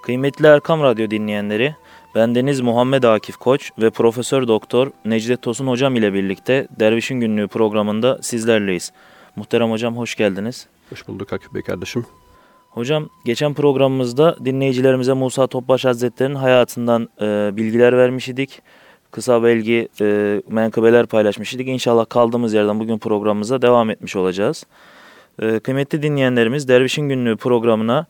Kıymetli Erkam Radyo dinleyenleri, bendeniz Muhammed Akif Koç ve Profesör Doktor Necdet Tosun Hocam ile birlikte Dervişin Günlüğü programında sizlerleyiz. Muhterem Hocam hoş geldiniz. Hoş bulduk Akif Bey kardeşim. Hocam geçen programımızda dinleyicilerimize Musa Topbaş Hazretleri'nin hayatından bilgiler vermiş idik. Kısa belki menkıbeler paylaşmış idik. İnşallah kaldığımız yerden bugün programımıza devam etmiş olacağız. Kıymetli dinleyenlerimiz, Dervişin Günlüğü programına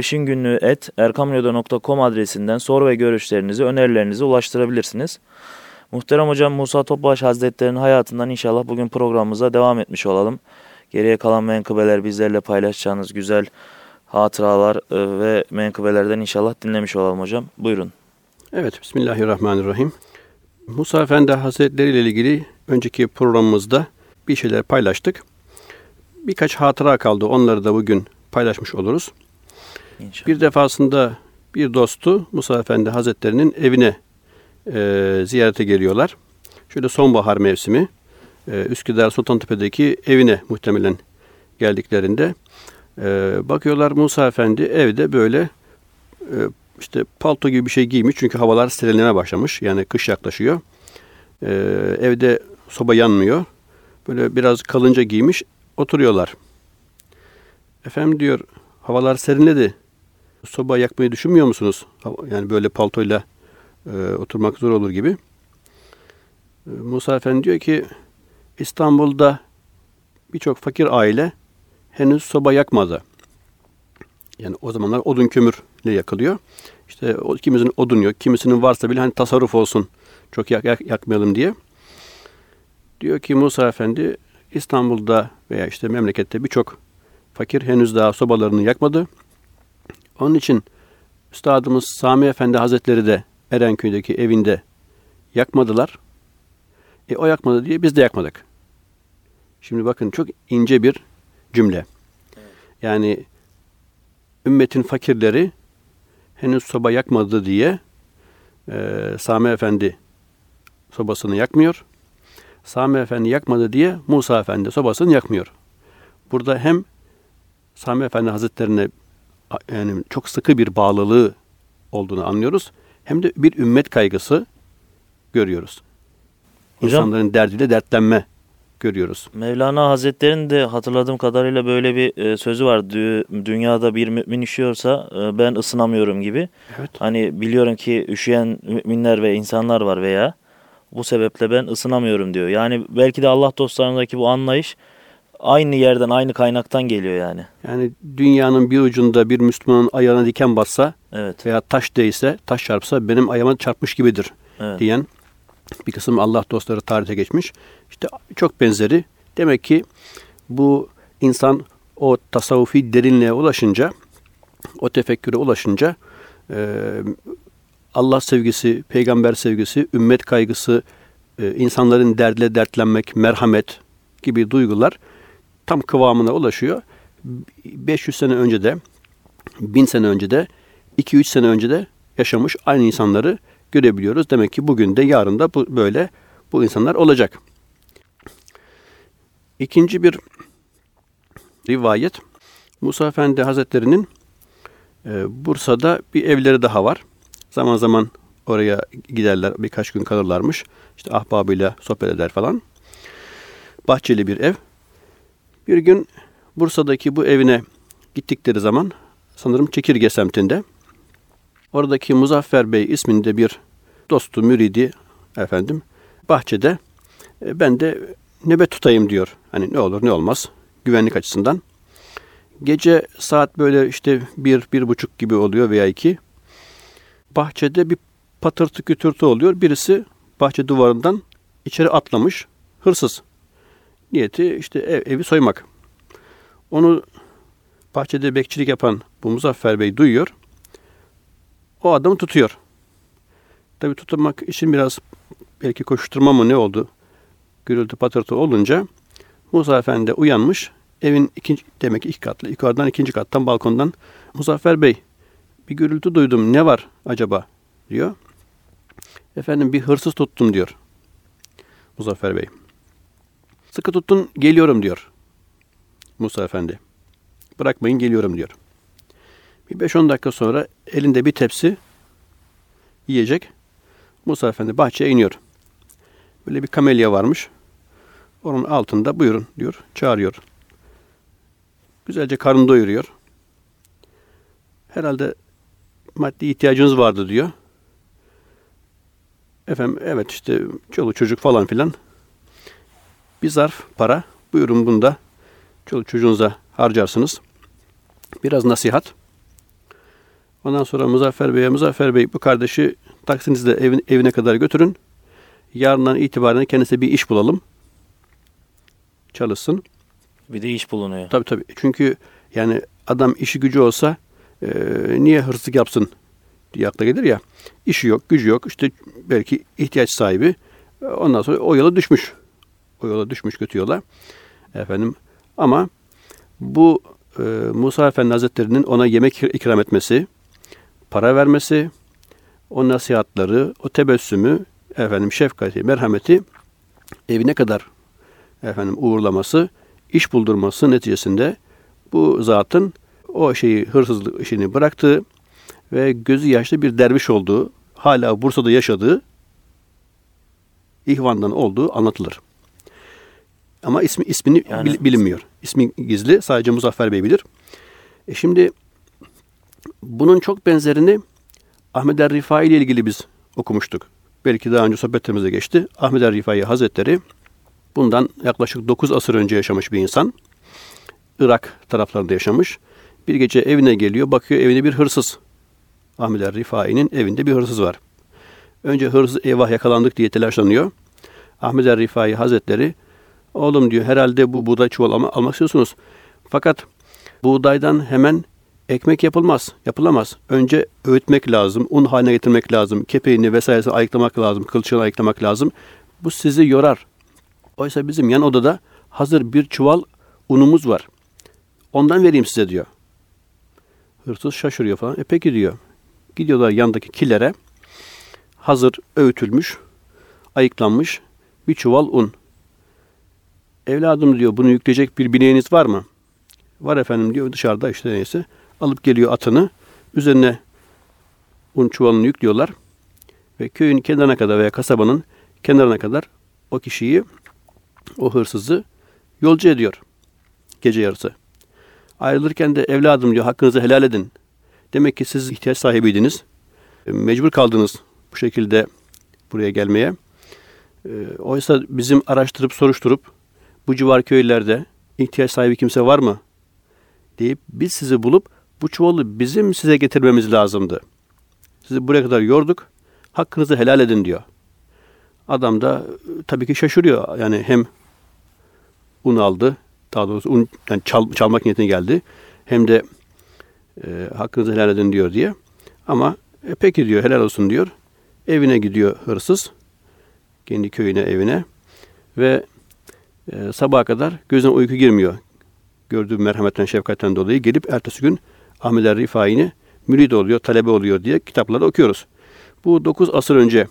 dervişingünlüğü@erkamradyo.com adresinden soru ve görüşlerinizi, önerilerinizi ulaştırabilirsiniz. Muhterem Hocam Musa Topbaş Hazretleri'nin hayatından inşallah bugün programımıza devam etmiş olalım. Geriye kalan menkıbeler, bizlerle paylaşacağınız güzel hatıralar ve menkıbelerden inşallah dinlemiş olalım hocam. Buyurun. Evet, Bismillahirrahmanirrahim. Musa Efendi Hazretleri ile ilgili önceki programımızda bir şeyler paylaştık. Birkaç hatıra kaldı. Onları da bugün paylaşmış oluruz. İnşallah. Bir defasında bir dostu Musa Efendi Hazretleri'nin evine ziyarete geliyorlar. Şöyle sonbahar mevsimi Üsküdar Sultantepe'deki evine muhtemelen geldiklerinde bakıyorlar Musa Efendi evde böyle işte palto gibi bir şey giymiş. Çünkü havalar serinlemeye başlamış. Yani kış yaklaşıyor. Evde soba yanmıyor. Böyle biraz kalınca giymiş. Oturuyorlar. Efendim diyor, havalar serinledi. Soba yakmayı düşünmüyor musunuz? Yani böyle paltoyla oturmak zor olur gibi. Musa Efendi diyor ki, İstanbul'da birçok fakir aile henüz soba yakmadı. Yani o zamanlar odun kömürle yakılıyor. İşte kimisinin odun yok, kimisinin varsa bile hani tasarruf olsun, çok yakmayalım diye. Diyor ki Musa Efendi, İstanbul'da veya işte memlekette birçok fakir henüz daha sobalarını yakmadı. Onun için Üstadımız Sami Efendi Hazretleri de Erenköy'deki evinde yakmadılar. O yakmadı diye biz de yakmadık. Şimdi bakın çok ince bir cümle. Yani ümmetin fakirleri henüz soba yakmadı diye Sami Efendi sobasını yakmıyor. Sami Efendi yakmadı diye Musa Efendi sobasını yakmıyor. Burada hem Sami Efendi Hazretlerine yani çok sıkı bir bağlılığı olduğunu anlıyoruz. Hem de bir ümmet kaygısı görüyoruz. Hocam, İnsanların derdiyle dertlenme görüyoruz. Mevlana Hazretleri'nin de hatırladığım kadarıyla böyle bir sözü var. Dünyada bir mümin üşüyorsa ben ısınamıyorum gibi. Evet. Hani biliyorum ki üşüyen müminler ve insanlar var veya bu sebeple ben ısınamıyorum diyor. Yani belki de Allah dostlarındaki bu anlayış aynı yerden, aynı kaynaktan geliyor yani. Yani dünyanın bir ucunda bir Müslümanın ayağına diken bassa evet, veya taş değse, taş çarpsa benim ayağıma çarpmış gibidir evet, diyen bir kısım Allah dostları tarihte geçmiş. İşte çok benzeri. Demek ki bu insan o tasavvufi derinliğe ulaşınca, o tefekküre ulaşınca Allah sevgisi, peygamber sevgisi, ümmet kaygısı, insanların derdiyle dertlenmek, merhamet gibi duygular tam kıvamına ulaşıyor. 500 sene önce de, 1000 sene önce de, 2-3 sene önce de yaşamış aynı insanları görebiliyoruz. Demek ki bugün de yarın da böyle bu insanlar olacak. İkinci bir rivayet, Musa Efendi Hazretleri'nin Bursa'da bir evleri daha var. Zaman zaman oraya giderler, birkaç gün kalırlarmış. İşte ahbabıyla sohbet eder falan. Bahçeli bir ev. Bir gün Bursa'daki bu evine gittikleri zaman sanırım Çekirge semtinde oradaki Muzaffer Bey isminde bir dostu, müridi efendim bahçede ben de nöbet tutayım diyor. Hani ne olur ne olmaz güvenlik açısından. Gece saat böyle işte 1-1:30 gibi oluyor veya 2. Bahçede bir patırtı kütürtü oluyor. Birisi bahçe duvarından içeri atlamış. Hırsız. Niyeti işte evi soymak. Onu bahçede bekçilik yapan bu Muzaffer Bey duyuyor. O adamı tutuyor. Tabii tutmak için biraz belki koşturma mı ne oldu? Gürültü patırtı olunca Musa Efendi uyanmış. Evin demek ki 2 katlı. Yukarıdan 2. kattan balkondan Muzaffer Bey bir gürültü duydum. Ne var acaba? Diyor. Efendim bir hırsız tuttum diyor. Muzaffer Bey. Sıkı tutun geliyorum diyor. Musa Efendi. Bırakmayın geliyorum diyor. Bir 5-10 dakika sonra elinde bir tepsi yiyecek. Musa Efendi bahçeye iniyor. Böyle bir kamelya varmış. Onun altında buyurun diyor, çağırıyor. Güzelce karnını doyuruyor. Herhalde maddi ihtiyacınız vardı diyor. Efendim evet işte çoluk çocuk falan filan. Bir zarf para. Buyurun bunu da çoluk çocuğunuza harcarsınız. Biraz nasihat. Ondan sonra Muzaffer Bey bu kardeşi taksinizle evine kadar götürün. Yarından itibaren kendisine bir iş bulalım. Çalışsın. Bir de iş bulunuyor. Tabii. Çünkü yani adam işi gücü olsa niye hırsızlık yapsın diye akla gelir ya. İşi yok, gücü yok. İşte belki ihtiyaç sahibi. Ondan sonra o yola düşmüş. O yola düşmüş kötü yola. Efendim ama bu Musa Efendi Hazretleri'nin ona yemek ikram etmesi, para vermesi, o nasihatları, o tebessümü, şefkati, merhameti evine kadar uğurlaması, iş buldurması neticesinde bu zatın o hırsızlık işini bıraktığı ve gözü yaşlı bir derviş olduğu, hala Bursa'da yaşadığı, ihvandan olduğu anlatılır. Ama ismini bilinmiyor. İsmi gizli. Sadece Muzaffer Bey bilir. Şimdi bunun çok benzerini Ahmed Er-Rifai ile ilgili biz okumuştuk. Belki daha önce sohbetlerimize geçti. Ahmed Er-Rifai Hazretleri bundan yaklaşık 9 asır önce yaşamış bir insan. Irak taraflarında yaşamış. Bir gece evine geliyor. Bakıyor evinde bir hırsız. Ahmed Er-Rifai'nin evinde bir hırsız var. Önce hırsız eyvah yakalandık diye telaşlanıyor. Ahmed Er-Rifai Hazretleri oğlum diyor herhalde bu buğday çuval almak istiyorsunuz. Fakat buğdaydan hemen ekmek yapılamaz. Önce öğütmek lazım, un haline getirmek lazım, kepeğini vesairesini ayıklamak lazım, kılçığını ayıklamak lazım. Bu sizi yorar. Oysa bizim yan odada hazır bir çuval unumuz var. Ondan vereyim size diyor. Hırsız şaşırıyor falan. Peki diyor. Gidiyorlar yandaki kilere. Hazır öğütülmüş, ayıklanmış bir çuval un. Evladım diyor bunu yükleyecek bir bineğiniz var mı? Var efendim diyor dışarıda işte neyse. Alıp geliyor atını. Üzerine un çuvalını yüklüyorlar. Ve köyün kenarına kadar veya kasabanın kenarına kadar o kişiyi, o hırsızı yolcu ediyor. Gece yarısı. Ayrılırken de evladım diyor hakkınızı helal edin. Demek ki siz ihtiyaç sahibiydiniz. Mecbur kaldınız bu şekilde buraya gelmeye. Oysa bizim araştırıp soruşturup bu civar köylerde ihtiyaç sahibi kimse var mı deyip biz sizi bulup bu çuvalı bizim size getirmemiz lazımdı. Sizi buraya kadar yorduk. Hakkınızı helal edin diyor. Adam da tabii ki şaşırıyor. Yani hem un aldı. Daha doğrusu un yani çalmak niyetine geldi. Hem de hakkınızı helal edin diyor diye. Ama peki diyor helal olsun diyor. Evine gidiyor hırsız. Kendi köyüne evine. Ve sabaha kadar gözüne uyku girmiyor. Gördüğü merhametten, şefkatten dolayı gelip ertesi gün Ahmed Er-Rifai'ni mürid oluyor, talebe oluyor diye kitaplarda okuyoruz. Bu 9 asır önce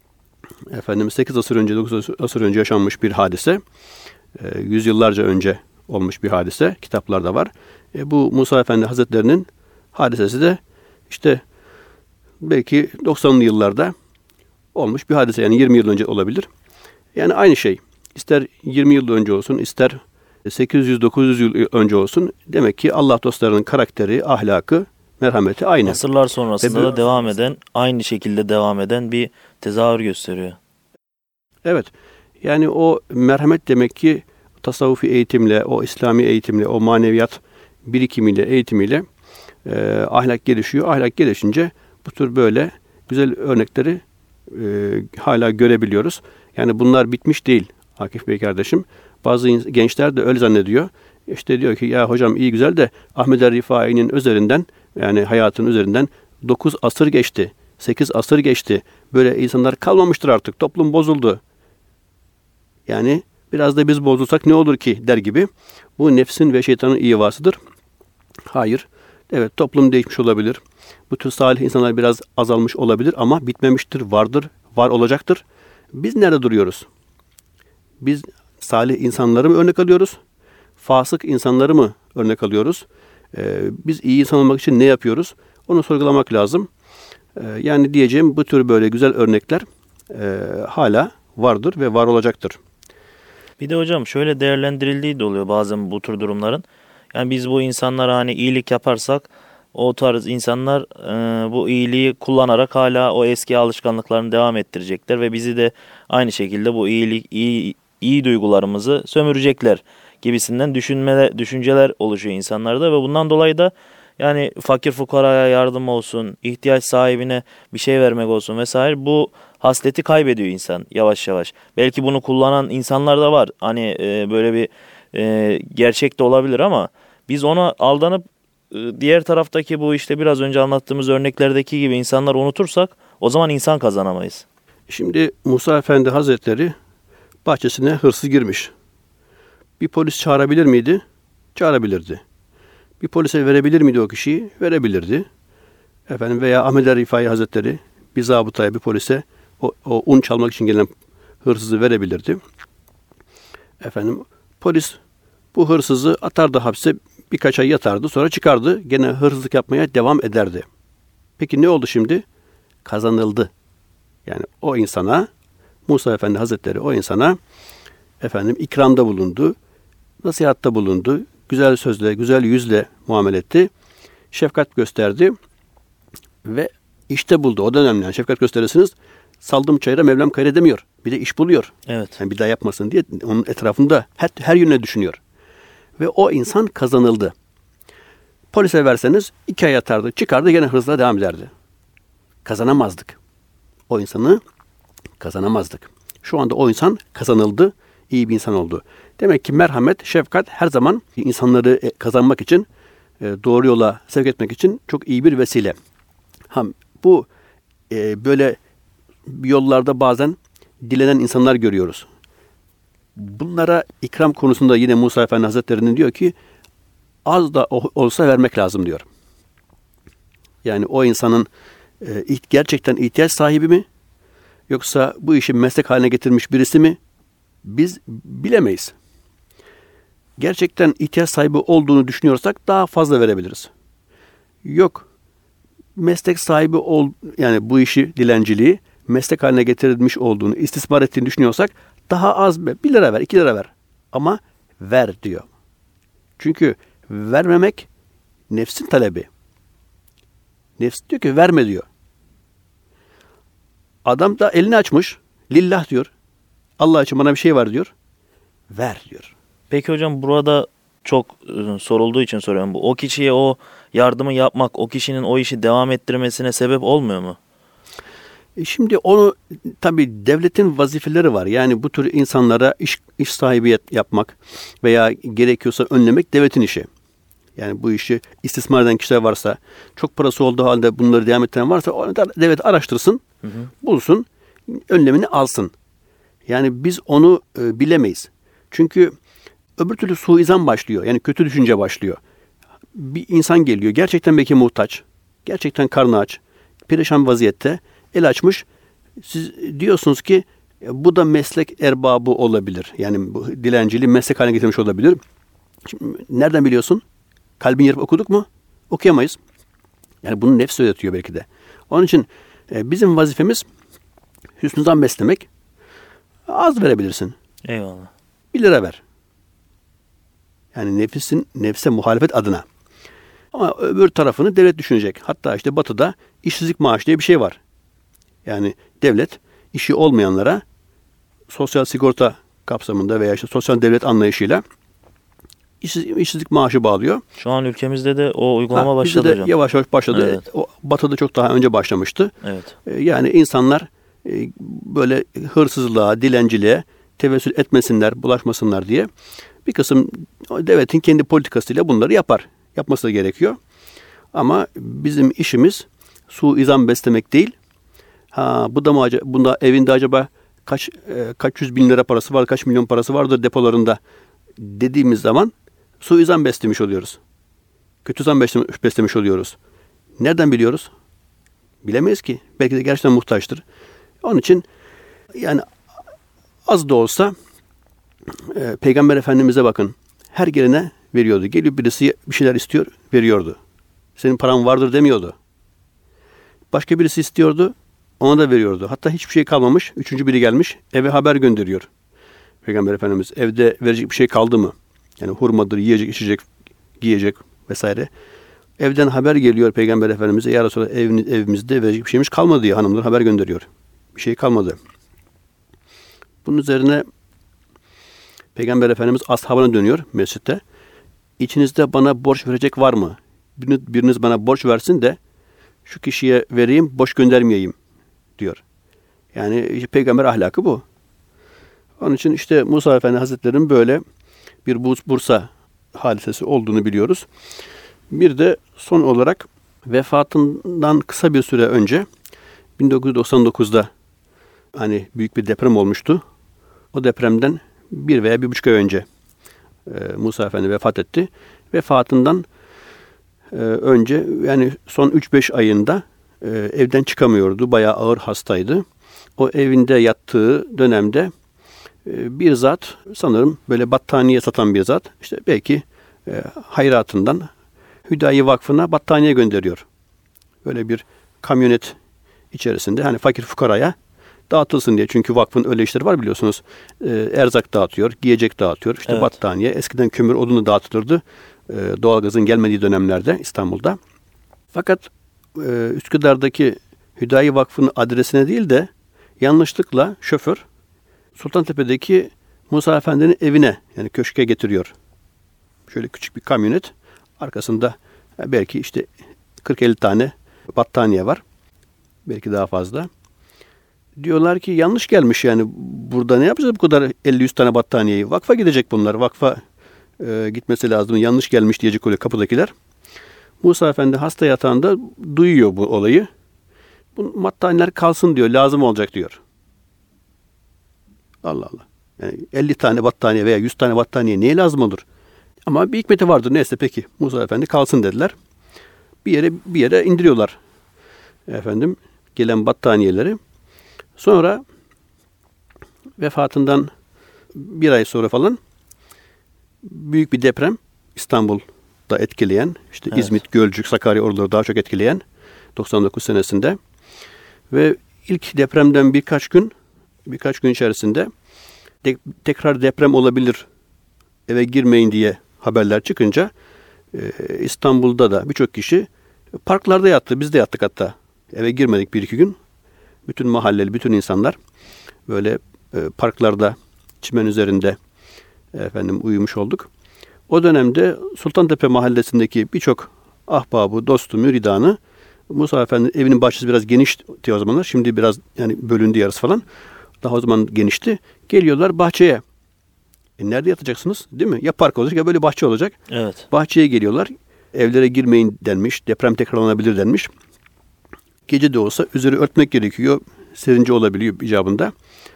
8 asır önce, 9 asır önce yaşanmış bir hadise. Yüzyıllarca önce olmuş bir hadise. Kitaplarda var. Bu Musa Efendi Hazretleri'nin hadisesi de işte belki 90'lı yıllarda olmuş bir hadise. Yani 20 yıl önce olabilir. Yani aynı şey. İster 20 yıl önce olsun, ister 800-900 yıl önce olsun. Demek ki Allah dostlarının karakteri, ahlakı, merhameti aynı. Asırlar sonrasında da devam eden, aynı şekilde devam eden bir tezahür gösteriyor. Evet. Yani o merhamet demek ki tasavvufi eğitimle, o İslami eğitimle, o maneviyat birikimiyle, eğitimiyle ahlak gelişiyor. Ahlak gelişince bu tür böyle güzel örnekleri hala görebiliyoruz. Yani bunlar bitmiş değil Akif Bey kardeşim. Bazı gençler de öyle zannediyor. İşte diyor ki ya hocam iyi güzel de Ahmed Er-Rifai'nin üzerinden yani hayatının üzerinden 9 asır geçti. 8 asır geçti. Böyle insanlar kalmamıştır artık. Toplum bozuldu. Yani biraz da biz bozulsak ne olur ki der gibi. Bu nefsin ve şeytanın ivasıdır. Hayır. Evet toplum değişmiş olabilir. Bu tür salih insanlar biraz azalmış olabilir ama bitmemiştir, vardır, var olacaktır. Biz nerede duruyoruz? Biz salih insanları mı örnek alıyoruz? Fasık insanları mı örnek alıyoruz? Biz iyi insan olmak için ne yapıyoruz? Onu sorgulamak lazım. Yani diyeceğim bu tür böyle güzel örnekler hala vardır ve var olacaktır. Bir de hocam şöyle değerlendirildiği de oluyor bazen bu tür durumların. Yani biz bu insanlara hani iyilik yaparsak o tarz insanlar bu iyiliği kullanarak hala o eski alışkanlıklarını devam ettirecekler ve bizi de aynı şekilde bu iyi duygularımızı sömürecekler gibisinden düşünceler oluşuyor insanlarda ve bundan dolayı da yani fakir fukaraya yardım olsun, ihtiyaç sahibine bir şey vermek olsun vesaire bu hasleti kaybediyor insan yavaş yavaş. Belki bunu kullanan insanlar da var. Hani böyle bir gerçek de olabilir ama biz ona aldanıp diğer taraftaki bu işte biraz önce anlattığımız örneklerdeki gibi insanları unutursak o zaman insan kazanamayız. Şimdi Musa Efendi Hazretleri bahçesine hırsız girmiş. Bir polis çağırabilir miydi? Çağırabilirdi. Bir polise verebilir miydi o kişiyi? Verebilirdi. Veya Ahmet Rifai Hazretleri bir zabıtaya, bir polise o un çalmak için gelen hırsızı verebilirdi. Polis bu hırsızı atardı hapse, birkaç ay yatardı, sonra çıkardı, gene hırsızlık yapmaya devam ederdi. Peki ne oldu şimdi? Kazanıldı. Yani o insana, Musa Efendi Hazretleri o insana ikramda bulundu, nasihatta bulundu, güzel sözle, güzel yüzle muamele etti, şefkat gösterdi ve işte buldu. O da önemli. Yani şefkat gösterirsiniz, saldım çayıra Mevlam kayır demiyor. Bir de iş buluyor. Evet. Yani bir daha yapmasın diye onun etrafında her yönüne düşünüyor. Ve o insan kazanıldı. Polise verseniz 2 ay yatardı, çıkardı, gene hırsızlığa devam ederdi. Kazanamazdık. O insanı kazanamazdık. Şu anda o insan kazanıldı, iyi bir insan oldu. Demek ki merhamet, şefkat her zaman insanları kazanmak için, doğru yola sevk etmek için çok iyi bir vesile. Bu böyle yollarda bazen dilenen insanlar görüyoruz. Bunlara ikram konusunda yine Musa Efendi Hazretleri'nin diyor ki az da olsa vermek lazım diyor. Yani o insanın gerçekten ihtiyaç sahibi mi? Yoksa bu işi meslek haline getirmiş birisi mi? Biz bilemeyiz. Gerçekten ihtiyaç sahibi olduğunu düşünüyorsak daha fazla verebiliriz. Yok. Meslek sahibi yani bu işi, dilenciliği meslek haline getirilmiş olduğunu, istismar ettiğini düşünüyorsak daha az 1 lira ver, 2 lira ver. Ama ver diyor. Çünkü vermemek nefsin talebi. Nefs diyor ki verme diyor. Adam da elini açmış. Lillah diyor. Allah için bana bir şey var diyor. Ver diyor. Peki hocam burada çok sorulduğu için soruyorum bu. O kişiye o yardımı yapmak o kişinin o işi devam ettirmesine sebep olmuyor mu? Şimdi onu tabii devletin vazifeleri var. Yani bu tür insanlara iş sahibi yapmak veya gerekiyorsa önlemek devletin işi. Yani bu işi istismar eden kişiler varsa, çok parası olduğu halde bunları devam ettiren varsa devlet araştırsın, bulsun, önlemini alsın. Yani biz onu bilemeyiz. Çünkü öbür türlü suizan başlıyor. Yani kötü düşünce başlıyor. Bir insan geliyor, gerçekten belki muhtaç, gerçekten karnı aç, perişan vaziyette, el açmış. Siz diyorsunuz ki bu da meslek erbabı olabilir. Yani bu dilenciliği meslek haline getirmiş olabilir. Şimdi, nereden biliyorsun? Kalbin yarıp okuduk mu? Okuyamayız. Yani bunu nefs öğretiyor belki de. Onun için bizim vazifemiz hüsnü zan beslemek. Az verebilirsin. Eyvallah. 1 lira ver. Yani nefse muhalefet adına. Ama öbür tarafını devlet düşünecek. Hatta işte Batı'da işsizlik maaşı diye bir şey var. Yani devlet işi olmayanlara sosyal sigorta kapsamında veya işte sosyal devlet anlayışıyla işsizlik maaşı bağlıyor. Şu an ülkemizde de o uygulama başladı bizde de hocam. yavaş yavaş başladı. Evet. Batı'da çok daha önce başlamıştı. Evet. Yani insanlar böyle hırsızlığa, dilenciliğe tevessül etmesinler, bulaşmasınlar diye bir kısım devletin kendi politikasıyla bunları yapar. Yapması da gerekiyor. Ama bizim işimiz suizan beslemek değil. Bunda evinde acaba kaç 100 bin lira parası var, kaç milyon parası vardır depolarında dediğimiz zaman suizan beslemiş oluyoruz. Kötü zan beslemiş oluyoruz. Nereden biliyoruz? Bilemeyiz ki. Belki de gerçekten muhtaçtır. Onun için yani az da olsa Peygamber Efendimiz'e bakın. Her gelene veriyordu. Geliyor birisi bir şeyler istiyor, veriyordu. Senin paran vardır demiyordu. Başka birisi istiyordu, ona da veriyordu. Hatta hiçbir şey kalmamış, üçüncü biri gelmiş, eve haber gönderiyor. Peygamber Efendimiz evde verecek bir şey kaldı mı? Yani hurmadır, yiyecek, içecek, giyecek vesaire. Evden haber geliyor Peygamber Efendimiz'e. Ya Resulallah evimizde verecek bir şeymiş kalmadı diye hanımlar haber gönderiyor. Bir şey kalmadı. Bunun üzerine Peygamber Efendimiz ashabına dönüyor mescitte. İçinizde bana borç verecek var mı? Biriniz bana borç versin de şu kişiye vereyim, boş göndermeyeyim diyor. Yani işte peygamber ahlakı bu. Onun için işte Musa Efendi Hazretleri'nin böyle bir Bursa hadisesi olduğunu biliyoruz. Bir de son olarak vefatından kısa bir süre önce 1999'da hani büyük bir deprem olmuştu. O depremden 1 veya 1,5 ay önce Musa Efendi vefat etti. Vefatından önce yani son 3-5 ayında evden çıkamıyordu. Bayağı ağır hastaydı. O evinde yattığı dönemde bir zat, sanırım böyle battaniye satan bir zat, işte belki hayratından Hüdayi Vakfı'na battaniye gönderiyor. Böyle bir kamyonet içerisinde hani fakir fukaraya dağıtılsın diye. Çünkü vakfın öyle işleri var biliyorsunuz. Erzak dağıtıyor, giyecek dağıtıyor. İşte evet. Battaniye. Eskiden kömür odunu dağıtılırdı. Doğalgazın gelmediği dönemlerde İstanbul'da. Fakat Üsküdar'daki Hüdayi Vakfı'nın adresine değil de yanlışlıkla şoför Sultantepe'deki Musa Efendi'nin evine, yani köşke getiriyor. Şöyle küçük bir kamyonet. Arkasında belki işte 40-50 tane battaniye var. Belki daha fazla. Diyorlar ki yanlış gelmiş yani. Burada ne yapacağız bu kadar 50-100 tane battaniyeyi? Vakfa gidecek bunlar. Vakfa gitmesi lazım. Yanlış gelmiş diyecek oluyor kapıdakiler. Musa Efendi hasta yatağında duyuyor bu olayı. Bu battaniyeler kalsın diyor. Lazım olacak diyor. Allah Allah. Yani 50 tane battaniye veya 100 tane battaniye neye lazım olur? Ama bir hikmeti vardır. Neyse peki Musa Efendi kalsın dediler. Bir yere indiriyorlar. Efendim gelen battaniyeleri. Sonra vefatından 1 ay sonra falan büyük bir deprem İstanbul'da etkileyen, işte evet. İzmit, Gölcük, Sakarya oraları daha çok etkileyen 99 senesinde ve ilk depremden birkaç gün içerisinde tekrar deprem olabilir, eve girmeyin diye haberler çıkınca İstanbul'da da birçok kişi parklarda yattı. Biz de yattık hatta. Eve girmedik 1-2 gün. Bütün mahalleli, bütün insanlar böyle parklarda, çimen üzerinde uyumuş olduk. O dönemde Sultantepe mahallesindeki birçok ahbabı, dostu, müridanı Musa Efendi'nin evinin bahçesi biraz genişti o zamanlar. Şimdi biraz yani bölündü yarısı falan. Daha o zaman genişti. Geliyorlar bahçeye. Nerede yatacaksınız? Değil mi? Ya park olacak ya böyle bahçe olacak. Evet. Bahçeye geliyorlar. Evlere girmeyin denmiş. Deprem tekrarlanabilir denmiş. Gece de olsa üzeri örtmek gerekiyor. Serince olabiliyor icabında.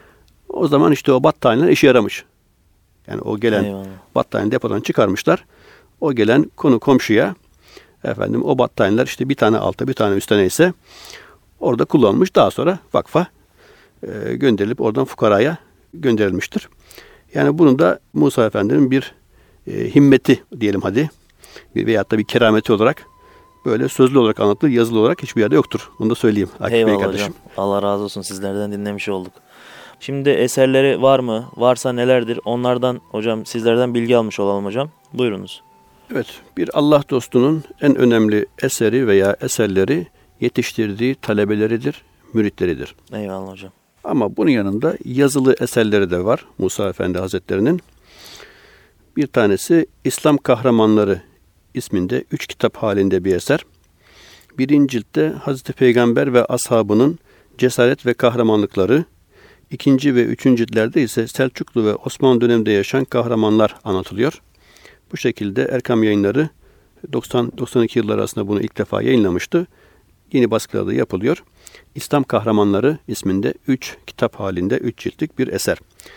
O zaman işte o battaniyeler işe yaramış. Yani o gelen battaniye depodan çıkarmışlar. O gelen konu komşuya o battaniyeler işte bir tane alta bir tane üstte neyse orada kullanılmış. Daha sonra vakfa gönderilip oradan fukaraya gönderilmiştir. Yani bunun da Musa Efendi'nin bir himmeti diyelim hadi veyahut da bir kerameti olarak böyle sözlü olarak anlatılır, yazılı olarak hiçbir yerde yoktur. Bunu da söyleyeyim. Eyvallah hocam. Allah razı olsun, sizlerden dinlemiş olduk. Şimdi eserleri var mı? Varsa nelerdir? Onlardan hocam sizlerden bilgi almış olalım hocam. Buyurunuz. Evet, bir Allah dostunun en önemli eseri veya eserleri yetiştirdiği talebeleridir, müritleridir. Eyvallah hocam. Ama bunun yanında yazılı eserleri de var Musa Efendi Hazretleri'nin. Bir tanesi İslam Kahramanları isminde 3 kitap halinde bir eser. 1. ciltte Hazreti Peygamber ve ashabının cesaret ve kahramanlıkları, 2. ve 3. ciltlerde ise Selçuklu ve Osmanlı döneminde yaşayan kahramanlar anlatılıyor. Bu şekilde Erkam Yayınları 90-92 yıllar arasında bunu ilk defa yayınlamıştı. Yeni baskılarda yapılıyor. İslam Kahramanları isminde 3 kitap halinde 3 ciltlik bir eser.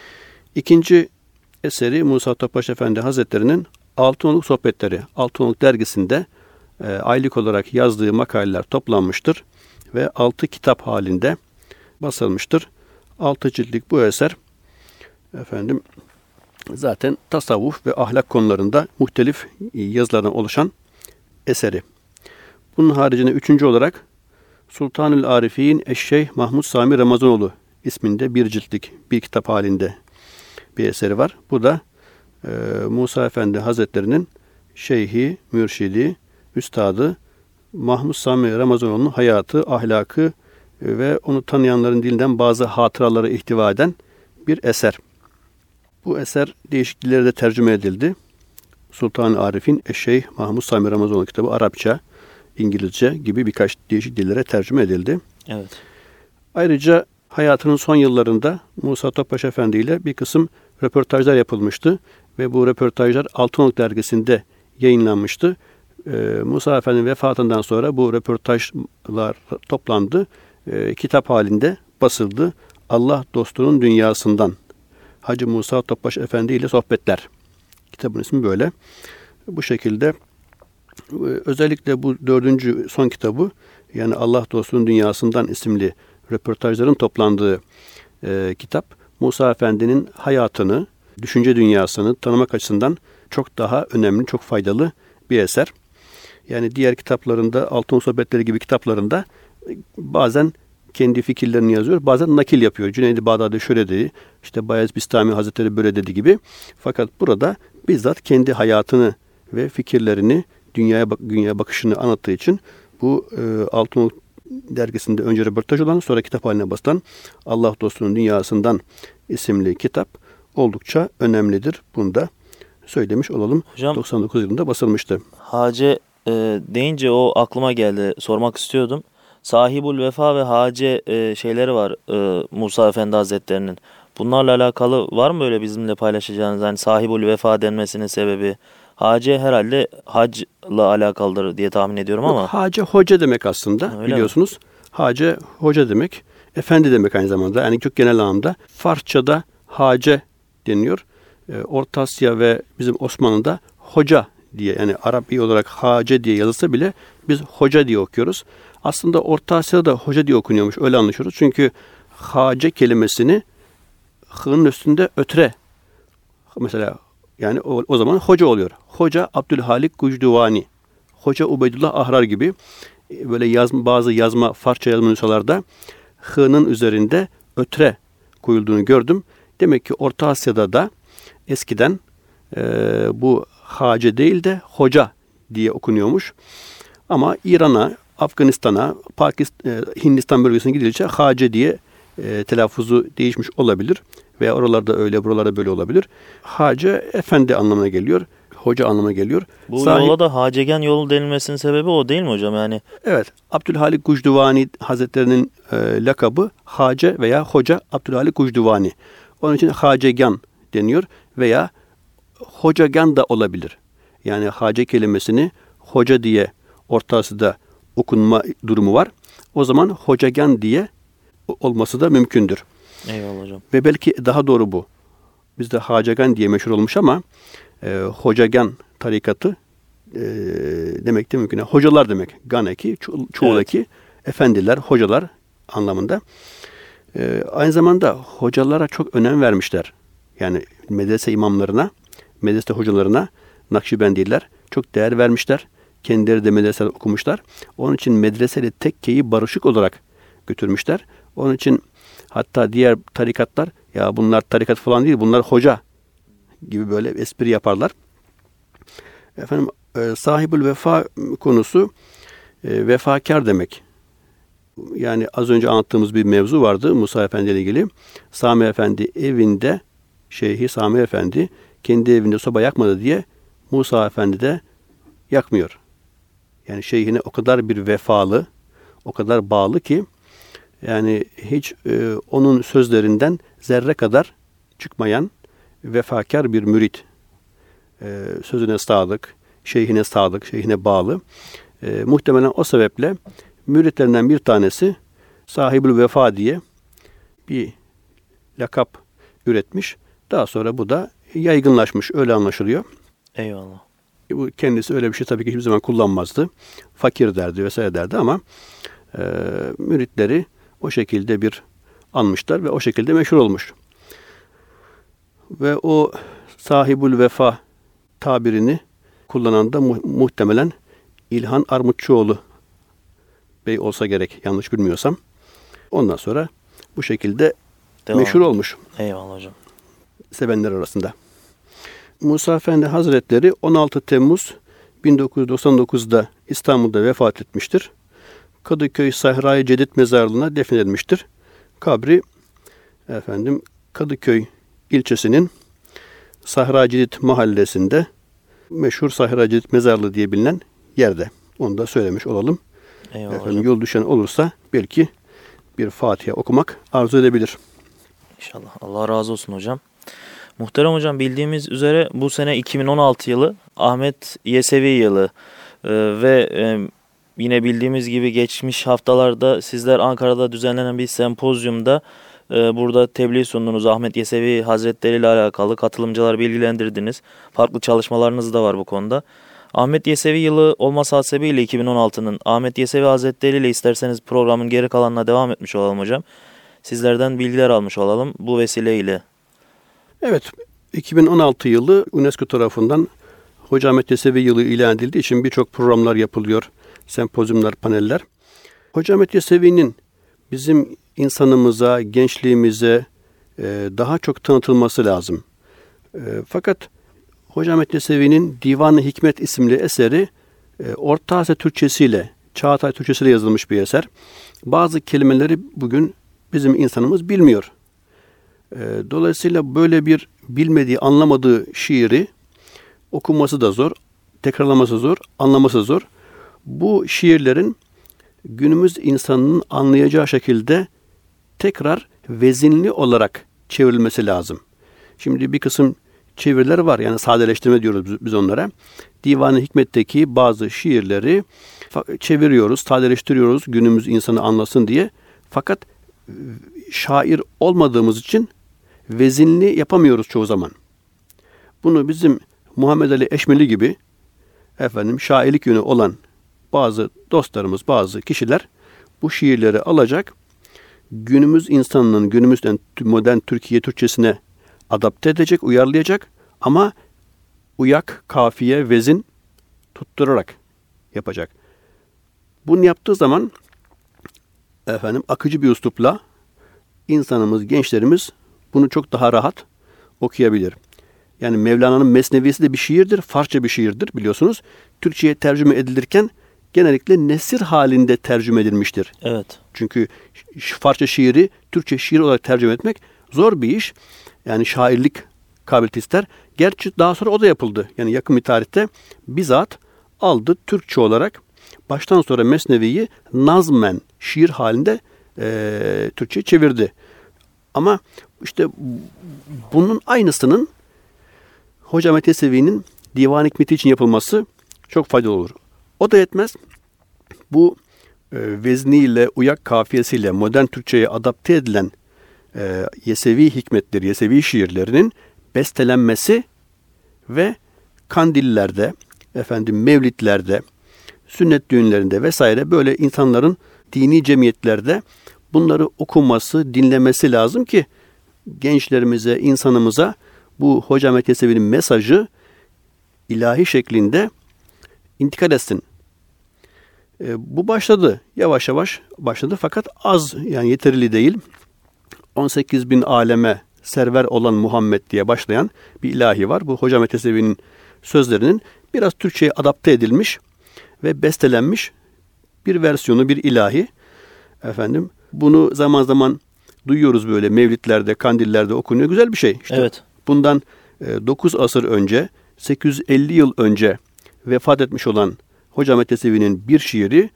2. eseri Musa Topbaş Efendi Hazretleri'nin Altınoluk Sohbetleri, Altınoluk dergisinde aylık olarak yazdığı makaleler toplanmıştır ve 6 kitap halinde basılmıştır. 6 ciltlik bu eser zaten tasavvuf ve ahlak konularında muhtelif yazılardan oluşan eseri. Bunun haricinde üçüncü olarak Sultanül Arifin Eşşeyh Mahmud Sami Ramazanoğlu isminde bir ciltlik bir kitap halinde bir eseri var. Bu da Musa Efendi Hazretleri'nin şeyhi, mürşidi, üstadı Mahmud Sami Ramazanoğlu'nun hayatı, ahlakı ve onu tanıyanların dilinden bazı hatıraları ihtiva eden bir eser. Bu eser değişik dillere de tercüme edildi. Sultan-ı Arif'in Eşşeyh Mahmud Sami Ramazanoğlu kitabı Arapça, İngilizce gibi birkaç değişik dillere tercüme edildi. Evet. Ayrıca hayatının son yıllarında Musa Topbaş Efendi ile bir kısım röportajlar yapılmıştı ve bu röportajlar Altınoluk dergisinde yayınlanmıştı. Musa Efendi'nin vefatından sonra bu röportajlar toplandı, kitap halinde basıldı. Allah dostunun dünyasından Hacı Musa Topbaş Efendi ile sohbetler. Kitabın ismi böyle. Bu şekilde özellikle bu dördüncü son kitabı yani Allah dostunun dünyasından isimli röportajların toplandığı kitap Musa Efendi'nin hayatını, düşünce dünyasını tanımak açısından çok daha önemli, çok faydalı bir eser. Yani diğer kitaplarında, Altın Sohbetleri gibi kitaplarında bazen kendi fikirlerini yazıyor, bazen nakil yapıyor. Cüneyd-i Bağdadi şöyle dedi, işte Bayezid Bistami Hazretleri böyle dedi gibi. Fakat burada bizzat kendi hayatını ve fikirlerini, dünyaya bakışını anlattığı için bu Altınoluk dergisinde önce röportaj olan, sonra kitap haline basılan Allah dostunun dünyasından isimli kitap oldukça önemlidir. Bunu da söylemiş olalım. Hocam, 99 yılında basılmıştı. Hace deyince o aklıma geldi. Sormak istiyordum. Sahibul Vefa ve Hace şeyleri var Musa Efendi Hazretleri'nin. Bunlarla alakalı var mı böyle bizimle paylaşacağınız? Yani Sahibul Vefa denmesinin sebebi? Hace herhalde hacla alakalıdır diye tahmin ediyorum ama. Hace hoca demek aslında. Öyle biliyorsunuz. Mi? Hace hoca demek. Efendi demek aynı zamanda. Yani çok genel anlamda. Farsçada hace deniyor. Orta Asya ve bizim Osmanlı'da hoca diye, yani Arabi olarak hace diye yazılsa bile biz hoca diye okuyoruz. Aslında Orta Asya'da da hoca diye okunuyormuş. Öyle anlaşıyoruz. Çünkü hace kelimesini h'ın üstünde ötre mesela, yani o zaman hoca oluyor. Hoca Abdülhalik Gucduvani, Hoca Ubeydullah Ahrar gibi böyle bazı yazma Farsça yazma nüshalarda h'nın üzerinde ötre koyulduğunu gördüm. Demek ki Orta Asya'da da eskiden bu hace değil de hoca diye okunuyormuş. Ama İran'a, Afganistan'a, Hindistan bölgesine gidilince hace diye telaffuzu değişmiş olabilir. Veya oralarda öyle, buralarda böyle olabilir. Hace efendi anlamına geliyor. Hoca anlamına geliyor. Bu yola da Hacegen yolu denilmesinin sebebi o değil mi hocam? Yani evet. Abdülhalik Gucduvani Hazretleri'nin lakabı Hace veya Hoca Abdülhalik Gucduvani. Onun için Hacegen deniyor veya Hocagen da olabilir. Yani hace kelimesini hoca diye Orta Asya'da okunma durumu var. O zaman Hocagen diye olması da mümkündür. Eyvallah hocam. Ve belki daha doğru bu. Bizde Hacegan diye meşhur olmuş ama Hocagan tarikatı demek de mümkün. Hocalar demek. Ganeki, çoğulaki evet. Efendiler, hocalar anlamında. Aynı zamanda hocalara çok önem vermişler. Yani medrese imamlarına, medrese hocalarına, Nakşibendiler çok değer vermişler. Kendileri de medresede okumuşlar. Onun için medreseyle tekkeyi barışık olarak götürmüşler. Onun için hatta diğer tarikatlar, ya bunlar tarikat falan değil, bunlar hoca gibi böyle espri yaparlar. Efendim, sahibül vefa konusu vefakar demek. Yani az önce anlattığımız bir mevzu vardı Musa Efendi ile ilgili. Sami Efendi evinde, Şeyhi Sami Efendi kendi evinde soba yakmadı diye Musa Efendi de yakmıyor. Yani şeyhine o kadar bir vefalı, o kadar bağlı ki yani hiç onun sözlerinden zerre kadar çıkmayan vefakar bir mürit. Sözüne sadık, şeyhine sadık, şeyhine bağlı. Muhtemelen o sebeple müritlerinden bir tanesi Sahibül Vefa diye bir lakap üretmiş. Daha sonra bu da yaygınlaşmış, öyle anlaşılıyor. Eyvallah. Bu kendisi öyle bir şey tabii ki hiçbir zaman kullanmazdı. Fakir derdi vesaire derdi ama müritleri o şekilde bir anmışlar ve o şekilde meşhur olmuş. Ve o Sahibül Vefa tabirini kullanan da muhtemelen İlhan Armutçuoğlu Bey olsa gerek, yanlış bilmiyorsam. Ondan sonra bu şekilde meşhur olmuş. Eyvallah hocam. Sevenler arasında. Musa Efendi Hazretleri 16 Temmuz 1999'da İstanbul'da vefat etmiştir. Kadıköy Sahra-i Cedid mezarlığına defnedilmiştir. Kabri Kadıköy ilçesinin Sahra-i Cedid mahallesinde meşhur Sahra-i Cedid mezarlığı diye bilinen yerde. Onu da söylemiş olalım. Eyvallah yol düşen olursa belki bir Fatiha okumak arzu edebilir. İnşallah. Allah razı olsun hocam. Muhterem hocam, bildiğimiz üzere bu sene 2016 yılı Ahmet Yesevi yılı ve yine bildiğimiz gibi geçmiş haftalarda sizler Ankara'da düzenlenen bir sempozyumda burada tebliğ sundunuz. Ahmet Yesevi Hazretleri ile alakalı katılımcıları bilgilendirdiniz. Farklı çalışmalarınız da var bu konuda. Ahmet Yesevi yılı olması hasebiyle 2016'nın Ahmet Yesevi Hazretleri ile isterseniz programın geri kalanına devam etmiş olalım hocam. Sizlerden bilgiler almış olalım bu vesileyle. Evet, 2016 yılı UNESCO tarafından Hoca Ahmet Yesevi yılı ilan edildiği için birçok programlar yapılıyor. Sempozyumlar, paneller. Hoca Ahmet Yesevi'nin bizim insanımıza, gençliğimize daha çok tanıtılması lazım. Fakat Hoca Ahmet Yesevi'nin Divan-ı Hikmet isimli eseri Orta Asya Türkçesiyle, Çağatay Türkçesiyle yazılmış bir eser. Bazı kelimeleri bugün bizim insanımız bilmiyor. Dolayısıyla böyle bir bilmediği, anlamadığı şiiri okuması da zor, tekrarlaması zor, anlaması zor. Bu şiirlerin günümüz insanının anlayacağı şekilde tekrar vezinli olarak çevrilmesi lazım. Şimdi bir kısım çeviriler var, yani sadeleştirme diyoruz biz onlara. Divan-ı Hikmet'teki bazı şiirleri çeviriyoruz, sadeleştiriyoruz günümüz insanı anlasın diye. Fakat şair olmadığımız için vezinli yapamıyoruz çoğu zaman. Bunu bizim Muhammed Ali Eşmeli gibi şairlik yönü olan bazı dostlarımız, bazı kişiler bu şiirleri alacak, günümüz insanının, günümüzden modern Türkiye Türkçesine adapte edecek, uyarlayacak ama uyak, kafiye, vezin tutturarak yapacak. Bunu yaptığı zaman akıcı bir üslupla insanımız, gençlerimiz bunu çok daha rahat okuyabilir. Yani Mevlana'nın Mesnevisi de bir şiirdir, Farsça bir şiirdir biliyorsunuz. Türkçe'ye tercüme edilirken genellikle nesir halinde tercüme edilmiştir. Evet. Çünkü Farsça şiiri Türkçe şiir olarak tercüme etmek zor bir iş. Yani şairlik kabiliyeti ister. Gerçi daha sonra o da yapıldı. Yani yakın bir tarihte bizzat aldı Türkçe olarak baştan sonra Mesnevi'yi nazmen şiir halinde Türkçe'ye çevirdi. Ama işte bunun aynısının Hoca Ahmet Yesevi'nin Divan-ı Hikmeti için yapılması çok faydalı olur. O da yetmez. Bu vezniyle, uyak kafiyesiyle modern Türkçe'ye adapte edilen Yesevi hikmetleri, Yesevi şiirlerinin bestelenmesi ve kandillerde, mevlitlerde, sünnet düğünlerinde vesaire böyle insanların dini cemiyetlerde bunları okuması, dinlemesi lazım ki gençlerimize, insanımıza bu Hoca Ahmet Yesevi'nin mesajı ilahi şeklinde intikal etsin. Bu başladı. Yavaş yavaş başladı fakat az, yani yeterli değil. 18 bin aleme server olan Muhammed diye başlayan bir ilahi var. Bu Hoca Ahmet Yesevi'nin sözlerinin biraz Türkçe'ye adapte edilmiş ve bestelenmiş bir versiyonu, bir ilahi. Bunu zaman zaman duyuyoruz böyle mevlitlerde, kandillerde okunuyor. Güzel bir şey. İşte evet. Bundan 9 asır önce, 850 yıl önce vefat etmiş olan Hoca Ahmet Yesevi'nin bir şiiri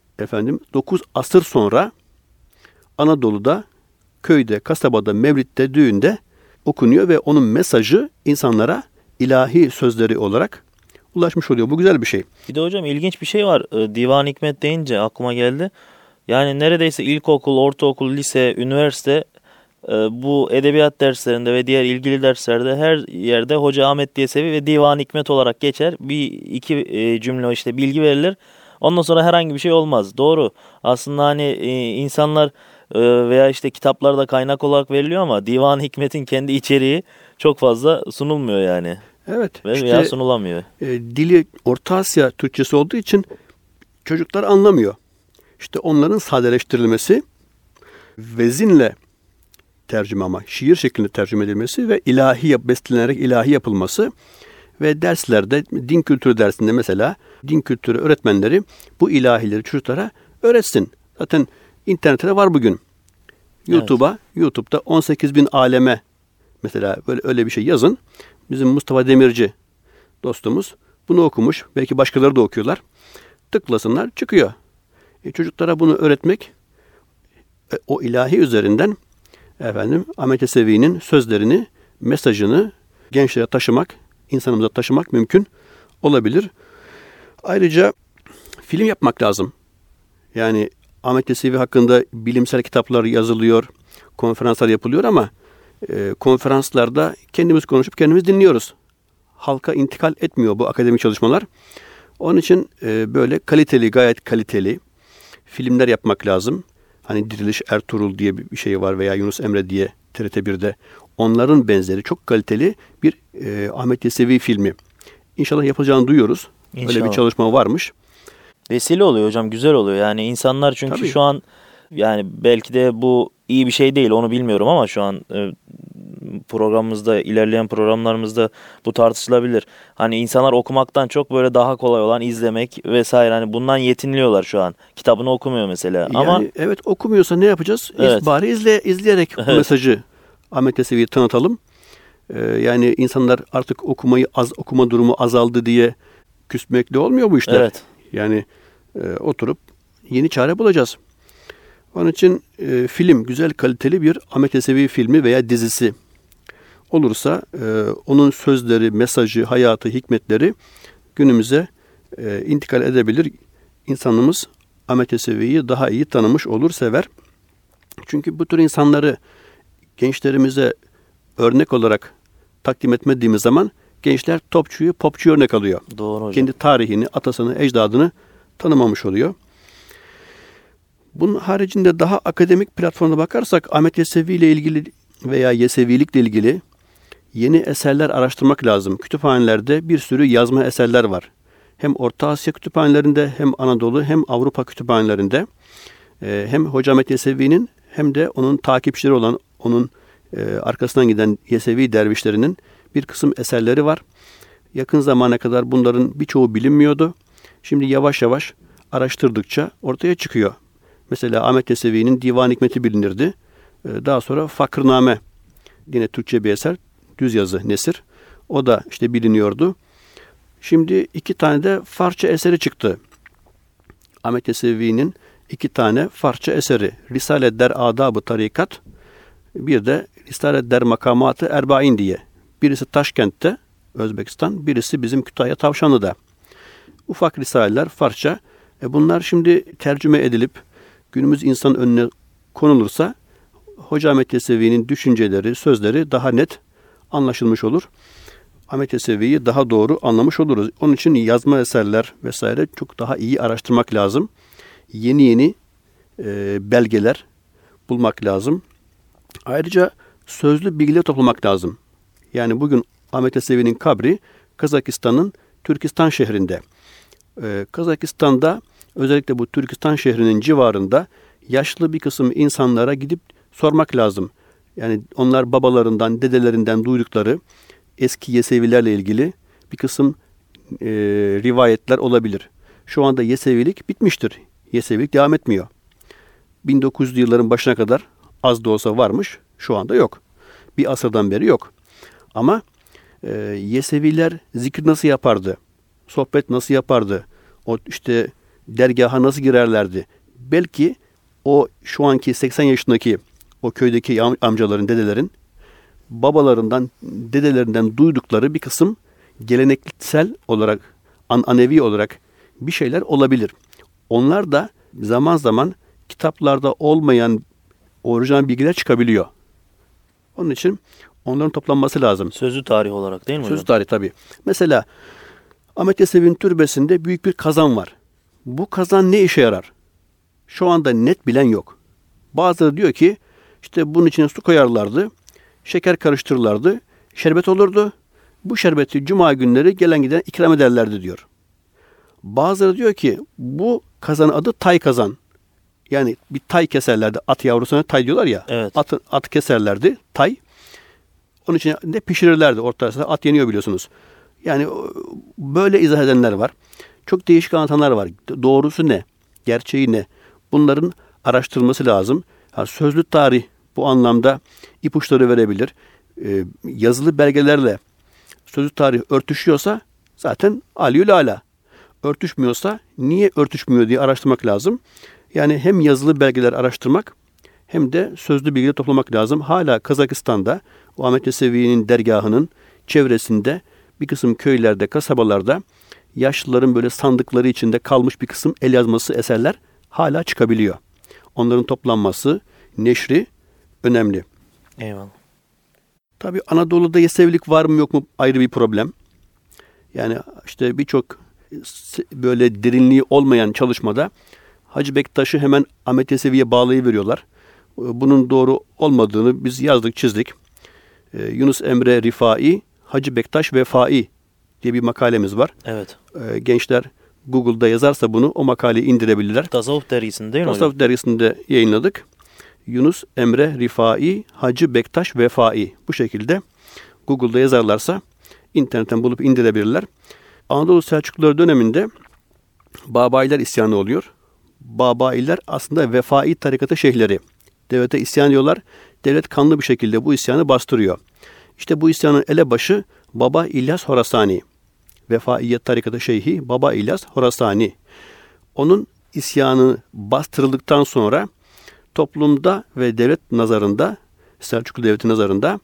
9 asır sonra Anadolu'da, köyde, kasabada, mevlitte, düğünde okunuyor ve onun mesajı insanlara ilahi sözleri olarak ulaşmış oluyor. Bu güzel bir şey. Bir de hocam ilginç bir şey var. Divan-ı Hikmet deyince aklıma geldi. Yani neredeyse ilkokul, ortaokul, lise, üniversite bu edebiyat derslerinde ve diğer ilgili derslerde her yerde Hoca Ahmet Yesevi ve Divan-ı Hikmet olarak geçer. Bir iki cümle işte bilgi verilir. Ondan sonra herhangi bir şey olmaz. Doğru. Aslında insanlar veya işte kitaplarda kaynak olarak veriliyor ama Divan-ı Hikmet'in kendi içeriği çok fazla sunulmuyor yani. Evet. Veya sunulamıyor. Dili Orta Asya Türkçesi olduğu için çocuklar anlamıyor. İşte onların sadeleştirilmesi, vezinle tercüme ama şiir şeklinde tercüme edilmesi ve bestelenerek ilahi yapılması ve derslerde, din kültürü dersinde mesela din kültürü öğretmenleri bu ilahileri çocuklara öğretsin. Zaten internette var bugün. YouTube'da 18.000 aleme mesela böyle öyle bir şey yazın. Bizim Mustafa Demirci dostumuz bunu okumuş. Belki başkaları da okuyorlar. Tıklasınlar çıkıyor. Çocuklara bunu öğretmek o ilahi üzerinden Ahmet Yesevi'nin sözlerini, mesajını gençlere taşımak, insanımıza taşımak mümkün olabilir. Ayrıca film yapmak lazım. Yani Ahmet Yesevi hakkında bilimsel kitaplar yazılıyor, konferanslar yapılıyor ama konferanslarda kendimiz konuşup kendimiz dinliyoruz. Halka intikal etmiyor bu akademik çalışmalar. Onun için böyle gayet kaliteli filmler yapmak lazım. Hani Diriliş Ertuğrul diye bir şey var veya Yunus Emre diye TRT1'de. Onların benzeri çok kaliteli bir Ahmet Yesevi filmi. İnşallah yapılacağını duyuyoruz. İnşallah. Öyle bir çalışma varmış. Vesile oluyor hocam, güzel oluyor. Yani insanlar çünkü Tabii. Şu an yani belki de bu iyi bir şey değil, onu bilmiyorum ama şu an programımızda, ilerleyen programlarımızda bu tartışılabilir. Hani insanlar okumaktan çok böyle daha kolay olan izlemek vesaire, hani bundan yetiniliyorlar şu an. Kitabını okumuyor mesela. Yani ama evet, okumuyorsa ne yapacağız? Evet. Bari izleyerek bu mesajı Ahmet Yesevi'ye tanıtalım. Yani insanlar artık okuma durumu azaldı diye küsmekle olmuyor bu işler. Evet. Yani oturup yeni çare bulacağız. Onun için film, güzel kaliteli bir Ahmet Yesevi filmi veya dizisi olursa onun sözleri, mesajı, hayatı, hikmetleri günümüze intikal edebilir. İnsanımız Ahmet Yesevi'yi daha iyi tanımış olur, sever. Çünkü bu tür insanları gençlerimize örnek olarak takdim etmediğimiz zaman gençler topçuyu, popçuyu örnek alıyor. Doğru hocam. Kendi tarihini, atasını, ecdadını tanımamış oluyor. Bunun haricinde daha akademik platformda bakarsak Ahmet Yesevi ile ilgili veya Yesevilikle ilgili yeni eserler araştırmak lazım. Kütüphanelerde bir sürü yazma eserler var. Hem Orta Asya kütüphanelerinde, hem Anadolu, hem Avrupa kütüphanelerinde hem Hoca Ahmet Yesevi'nin hem de onun takipçileri olan, onun arkasından giden Yesevi dervişlerinin bir kısım eserleri var. Yakın zamana kadar bunların birçoğu bilinmiyordu. Şimdi yavaş yavaş araştırdıkça ortaya çıkıyor. Mesela Ahmet Yesevi'nin Divan-ı Hikmet'i bilinirdi. Daha sonra Fakırname, yine Türkçe bir eser, düz yazı, nesir. O da işte biliniyordu. Şimdi 2 tane de Farsça eseri çıktı. Ahmet Yesevi'nin 2 tane Farsça eseri. Risale der Adab-ı Tarikat, bir de Risale der Makamat-ı Erbain diye. Birisi Taşkent'te, Özbekistan, birisi bizim Kütahya Tavşanlı'da. Ufak risaleler Farsça. Bunlar şimdi tercüme edilip günümüz insan önüne konulursa Hoca Ahmet Yesevi'nin düşünceleri, sözleri daha net anlaşılmış olur. Ahmet Yesevi'yi daha doğru anlamış oluruz. Onun için yazma eserler vesaire çok daha iyi araştırmak lazım. Yeni belgeler bulmak lazım. Ayrıca sözlü bilgiler toplamak lazım. Yani bugün Ahmet Yesevi'nin kabri Kazakistan'ın Türkistan şehrinde. Kazakistan'da özellikle bu Türkistan şehrinin civarında yaşlı bir kısım insanlara gidip sormak lazım. Yani onlar babalarından, dedelerinden duydukları eski Yesevilerle ilgili bir kısım rivayetler olabilir. Şu anda Yesevilik bitmiştir. Yesevilik devam etmiyor. 1900'lü yılların başına kadar az da olsa varmış. Şu anda yok. Bir asırdan beri yok. Ama Yeseviler zikir nasıl yapardı? Sohbet nasıl yapardı? O işte dergaha nasıl girerlerdi? Belki o şu anki 80 yaşındaki o köydeki amcaların, dedelerin babalarından, dedelerinden duydukları bir kısım geleneksel olarak, anevi olarak bir şeyler olabilir. Onlar da zaman zaman kitaplarda olmayan orijinal bilgiler çıkabiliyor. Onun için onların toplanması lazım. Sözlü tarih olarak değil mi hocam? Sözlü tarih tabii. Mesela Ahmet Yesevi'nin türbesinde büyük bir kazan var. Bu kazan ne işe yarar? Şu anda net bilen yok. Bazıları diyor ki işte bunun içine su koyarlardı, şeker karıştırırlardı, şerbet olurdu. Bu şerbeti cuma günleri gelen giden ikram ederlerdi diyor. Bazıları diyor ki bu kazanın adı tay kazan. Yani bir tay keserlerdi. At yavrusuna tay diyorlar ya. Evet. Atı keserlerdi. Tay. Onun için de pişirirlerdi ortasında. At yeniyor biliyorsunuz. Yani böyle izah edenler var. Çok değişik anlatanlar var. Doğrusu ne? Gerçeği ne? Bunların araştırılması lazım. Sözlü tarih bu anlamda ipuçları verebilir. Yazılı belgelerle sözlü tarih örtüşüyorsa zaten aliyül ala. Örtüşmüyorsa niye örtüşmüyor diye araştırmak lazım. Yani hem yazılı belgeler araştırmak hem de sözlü bilgileri toplamak lazım. Hala Kazakistan'da o Ahmet Yesevi'nin dergahının çevresinde bir kısım köylerde, kasabalarda yaşlıların böyle sandıkları içinde kalmış bir kısım el yazması eserler hala çıkabiliyor. Onların toplanması, neşri önemli. Eyvallah. Tabii Anadolu'da Yesevilik var mı yok mu ayrı bir problem. Yani işte birçok böyle derinliği olmayan çalışmada Hacı Bektaş'ı hemen Ahmet Yesevi'ye bağlayıveriyorlar. Bunun doğru olmadığını biz yazdık, çizdik. Yunus Emre Rifai, Hacı Bektaş Vefai diye bir makalemiz var. Evet. Gençler Google'da yazarsa bunu o makaleyi indirebilirler. Tasavvuf dergisinde değil mi hocam? Tasavvuf dergisinde yayınladık. Yunus Emre Rifai, Hacı Bektaş Vefai. Bu şekilde Google'da yazarlarsa internetten bulup indirebilirler. Anadolu Selçukluları döneminde Babayiler isyanı oluyor. Babayiler aslında Vefai tarikatı şeyhleri. Devlete isyan ediyorlar. Devlet kanlı bir şekilde bu isyanı bastırıyor. İşte bu isyanın elebaşı Baba İlyas Horasani. Vefaiyet tarikatı şeyhi Baba İlyas Horasani. Onun isyanı bastırıldıktan sonra toplumda ve devlet nazarında, Selçuklu Devleti nazarında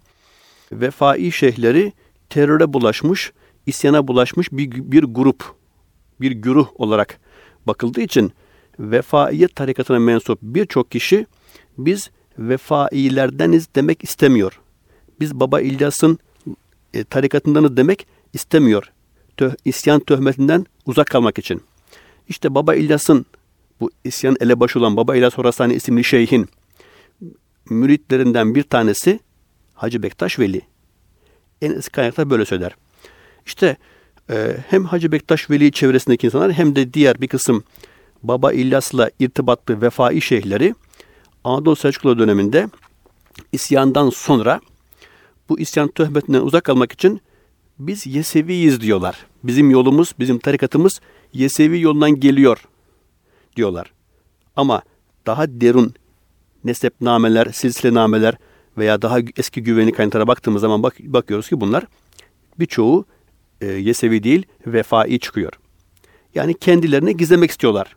vefai şeyhleri teröre bulaşmış, isyana bulaşmış bir grup, bir güruh olarak bakıldığı için vefaiyet tarikatına mensup birçok kişi biz vefailerdeniz demek istemiyor. Biz Baba İlyas'ın tarikatındanız demek istemiyor. İsyan töhmetinden uzak kalmak için. İşte Baba İlyas'ın bu isyan elebaşı olan Baba İlyas Horasani isimli şeyhin müritlerinden bir tanesi Hacı Bektaş Veli. En eski kaynaklar böyle söyler. İşte hem Hacı Bektaş Veli çevresindeki insanlar hem de diğer bir kısım Baba İlyas'la irtibatlı vefai şeyhleri Anadolu Selçuklu döneminde isyandan sonra bu isyan töhmetinden uzak kalmak için biz Yeseviyiz diyorlar. Bizim yolumuz, bizim tarikatımız Yesevi yolundan geliyor diyorlar. Ama daha derin nesepnameler, silsilenameler veya daha eski güvenlik kaynaklara baktığımız zaman bakıyoruz ki bunlar birçoğu Yesevi değil, vefai çıkıyor. Yani kendilerini gizlemek istiyorlar.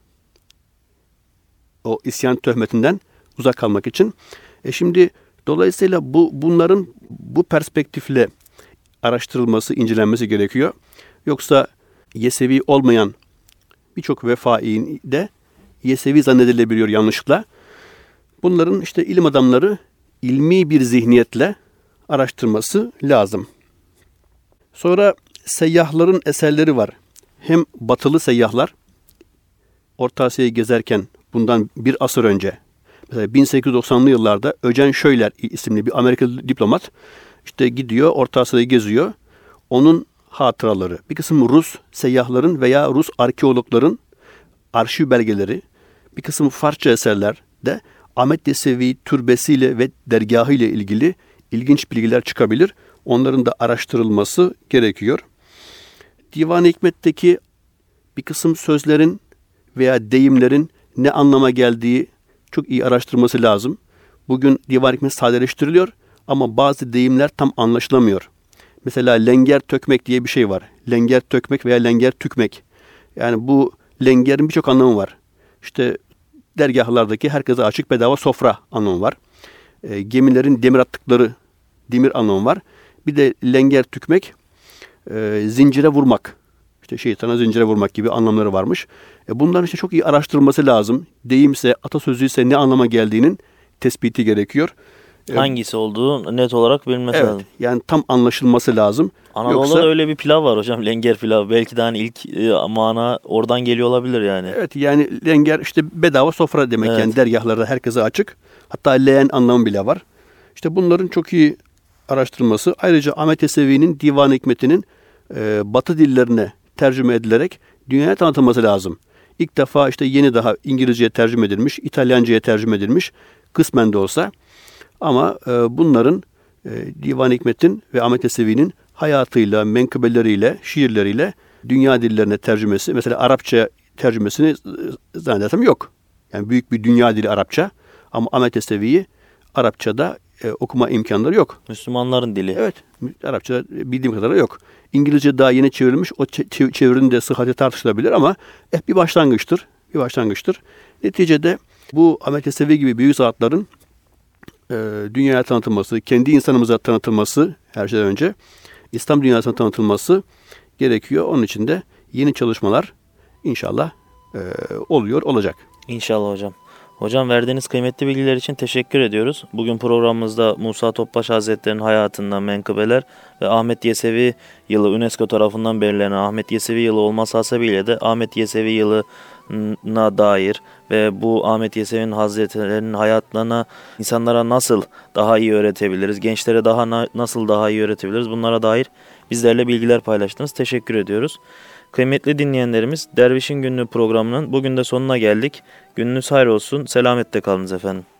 O isyan töhmetinden uzak kalmak için. Şimdi dolayısıyla bunların bu perspektifle araştırılması, incelenmesi gerekiyor. Yoksa Yesevi olmayan birçok vefai'nin de Yesevi zannedilebiliyor yanlışlıkla. Bunların işte ilim adamları ilmi bir zihniyetle araştırması lazım. Sonra seyyahların eserleri var. Hem batılı seyyahlar Orta Asya'yı gezerken bundan bir asır önce mesela 1890'lı yıllarda Öcen Schöyler isimli bir Amerikalı diplomat işte gidiyor Orta Asya'yı geziyor. Onun hatıraları, bir kısım Rus seyyahların veya Rus arkeologların arşiv belgeleri, bir kısım Farsça eserler de Ahmet Yesevi türbesiyle ve dergahı ile ilgili ilginç bilgiler çıkabilir. Onların da araştırılması gerekiyor. Divan-ı Hikmet'teki bir kısım sözlerin veya deyimlerin ne anlama geldiği çok iyi araştırılması lazım. Bugün Divan-ı Hikmet sadeleştiriliyor ama bazı deyimler tam anlaşılamıyor. Mesela lenger tökmek diye bir şey var. Lenger tökmek veya lenger tükmek. Yani bu lengerin birçok anlamı var. İşte dergahlardaki herkese açık bedava sofra anlamı var. Gemilerin demir attıkları demir anlamı var. Bir de lenger tükmek, zincire vurmak. İşte şeytana zincire vurmak gibi anlamları varmış. Bunların işte çok iyi araştırılması lazım. Deyimse, atasözüyse ne anlama geldiğinin tespiti gerekiyor. Hangisi olduğu net olarak bilinmesi Evet, lazım. yani tam anlaşılması lazım. Anadolu'da Yoksa, da öyle bir pilav var hocam. Lenger pilav. Belki de hani ilk mana oradan geliyor olabilir yani. evet, yani lenger işte bedava sofra demek, Evet. yani dergahlarda herkese açık. Hatta leğen anlamı bile var. İşte bunların çok iyi araştırılması. Ayrıca Ahmet Yesevi'nin Divan-ı Hikmet'inin Batı dillerine tercüme edilerek dünyaya tanıtılması lazım. İlk defa işte yeni daha İngilizceye tercüme edilmiş, İtalyanca'ya tercüme edilmiş, kısmen de olsa. Ama bunların Divan-ı Hikmet'in ve Ahmet Yesevi'nin hayatıyla, menkıbeleriyle, şiirleriyle dünya dillerine tercümesi, mesela Arapça tercümesini zannedersem yok. Yani büyük bir dünya dili Arapça. Ama Ahmet Yesevi'yi Arapçada okuma imkanları yok. Müslümanların dili. Evet, Arapça bildiğim kadarıyla yok. İngilizce daha yeni çevrilmiş. O çevirinin de sıhhati tartışılabilir ama bir başlangıçtır. Bir başlangıçtır. Neticede bu Ahmet Yesevi gibi büyük zatların dünyaya tanıtılması, kendi insanımıza tanıtılması, her şeyden önce İslam dünyasına tanıtılması gerekiyor. Onun için de yeni çalışmalar inşallah olacak. İnşallah hocam. Hocam verdiğiniz kıymetli bilgiler için teşekkür ediyoruz. Bugün programımızda Musa Topbaş Hazretleri'nin hayatından menkıbeler ve Ahmet Yesevi yılı UNESCO tarafından belirlenen Ahmet Yesevi yılı olması hasebiyle de Ahmet Yesevi yılına dair ve bu Ahmet Yesevi'nin Hazretleri'nin hayatlarına insanlara nasıl daha iyi öğretebiliriz, gençlere nasıl daha iyi öğretebiliriz, bunlara dair bizlerle bilgiler paylaştınız. Teşekkür ediyoruz. Kıymetli dinleyenlerimiz, Dervişin Günlüğü programının bugün de sonuna geldik. Gününüz hayır olsun. Selametle kalınız efendim.